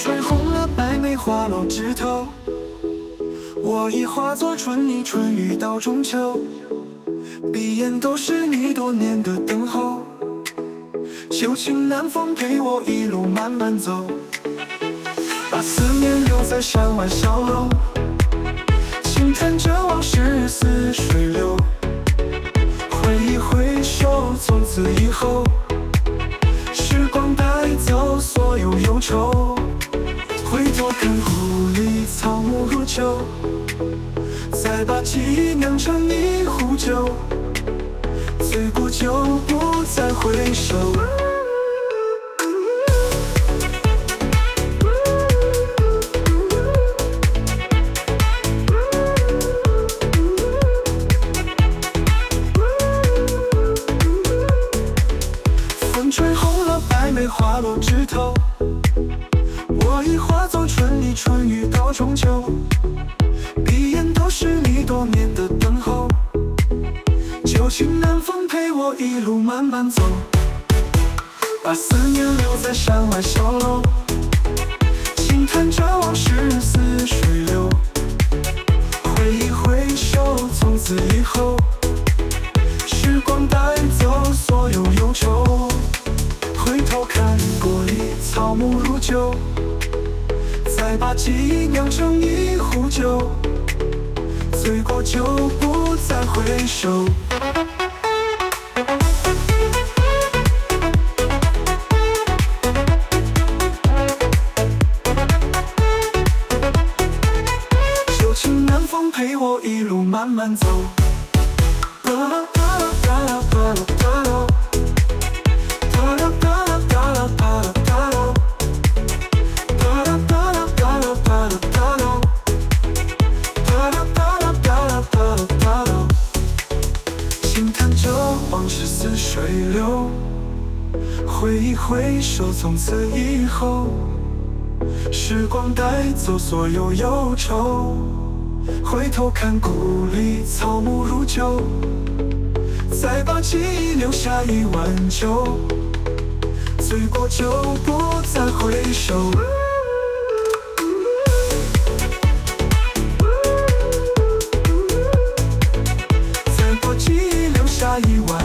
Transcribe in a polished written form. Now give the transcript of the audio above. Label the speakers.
Speaker 1: 吹红了白梅花落枝头，我已化作春泥春雨到中秋。闭眼都是你多年的等候，旧情南风陪我一路慢慢走，把思念留在山外小楼，轻弹着往事似水流。挥一挥手，从此以后，时光带走所有忧愁。回头看故里草木如旧，再把记忆酿成一壶酒，醉过就不再回首。风吹红了白梅花落枝头，我已化作春泥春雨到中秋。闭眼都是你多年的等候，旧情南风陪我一路慢慢走，把思念留在山外小楼，轻弹着往事似水流。挥一挥手，从此以后，时光带走所有忧愁。回头看故里草木如旧，再把记忆酿成一壶酒，醉过就不再回首。旧情南风陪我一路慢慢走。轻弹着往事似水流，挥一挥手，从此以后，时光带走所有忧愁。回头看故里草木如旧，再把记忆留下一碗酒，醉过就不再回首。再把记忆留下一碗